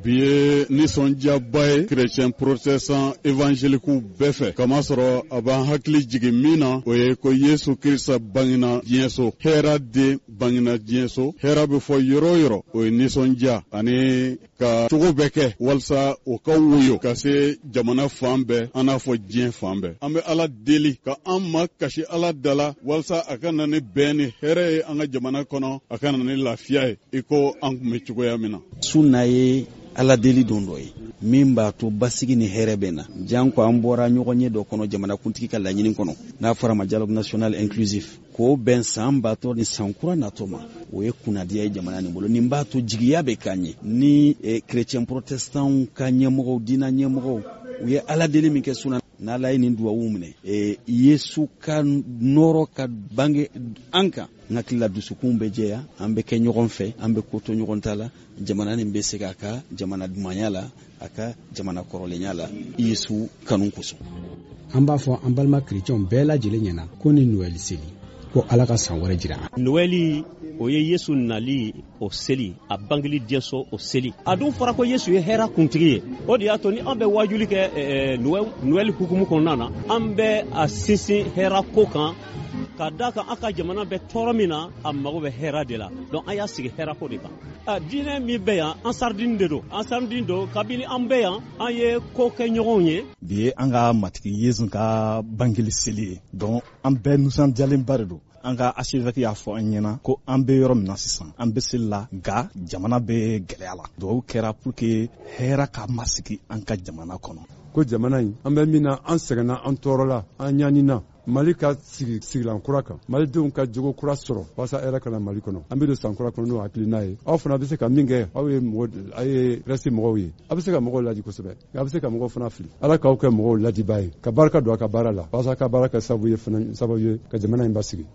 bi ye nisɔndiyaba ye chrétien protestant évangélique bɛɛ fɛ kamasɔrɔ a b'an hakili jigin min na o ye ko Yesu Kirista bangena diɲɛ so hɛra den bangena diɲɛ so hɛra bɛ fɔ yɔrɔ o yɔrɔ o ye nisɔndiya ani ka cogo bɛɛ kɛ walasa o ka woyo ka se jamana fan bɛɛ an n'a fɔ diɲɛ fan bɛɛ. An bɛ Ala deli ka an ma kasi Ala dala walasa a ka na ni bɛn ni hɛrɛ ye an ka jamana kɔnɔ a ka na ni lafiya ye i ko an kun bɛ cogoya min na. Sunna ye Ala deli don dɔ ye min b'a to basigi ni hɛrɛ bɛ na jan ko an bɔra ɲɔgɔn ɲɛ dɔ kɔnɔ jamanakuntigi ka laɲini kɔnɔ n'a fɔra ma dialogue national inclusif k'o bɛn san batɔ ni san kura natɔ ma o ye kunnadiya ye jamana nin bolo nin b'a to jigiya bɛ k'an ye ni chrétien protestant ka ɲɛmɔgɔw diinɛ ɲɛmɔgɔw u ye Ala deli min kɛ sunna n'Ala ye nin duwawu minɛ Yesu ka nɔrɔ ka bange an kan n hakili la dusukun bɛ jɛya an bɛ kɛ ɲɔgɔn fɛ an bɛ ko to ɲɔgɔn ta la jamana nin bɛ se a ka jamana dumanya la a ka jamana kɔrɔlenya la Yesu kanu kosɔn. An b'a fɔ an balima chrétienw bɛɛ lajɛlen ɲɛna ko ni Noël seli ko Ala ka san wɛrɛ jira an. Noël o ye Yesu nali o seli a bangeli diɲɛso o seli a dun fɔra ko Yesu ye hɛrɛ kuntigi ye o de y'a to ni an bɛ wajuli kɛ Noël hukumu kɔnɔna na an bɛ a sinsin hɛrɛ ko kan ka da kan an ka jamana bɛ tɔɔrɔ min na a mago bɛ hɛrɛ de la donc an y'a sigi hɛrɛ ko de kan. Diinɛ min bɛ yan an saridini de don kabini an bɛ yan an ye ko kɛ ɲɔgɔnw ye. Bi ye an ka matigi Yesu ka bangeli seli ye donc an bɛɛ nisɔndiyalenba de don. An ka archevêque y'a fɔ an ɲɛna ko an bɛ yɔrɔ min na sisan an bɛ seli la nka jamana bɛ gɛlɛya la duwawu kɛra pour que hɛrɛ ka masigi an ka jamana kɔnɔ. Ko jamana in an bɛ min na an sɛgɛnna an tɔɔrɔla an ɲanina Mali ka sigilan kura kan malidenw ka jogo kura sɔrɔ walasa hɛrɛ kana Mali kɔnɔ an bɛ don san kura kɔnɔ n'o hakilina ye aw fana bɛ se ka min kɛ aw ye reste mɔgɔw ye a bɛ se ka mɔgɔw ladi kosɛbɛ a bɛ se ka mɔgɔw fana fili Ala k'aw kɛ mɔgɔw ladiba ye ka barika don a ka baara la walasa a ka baara kɛ sababu ye ka jamana in basigi.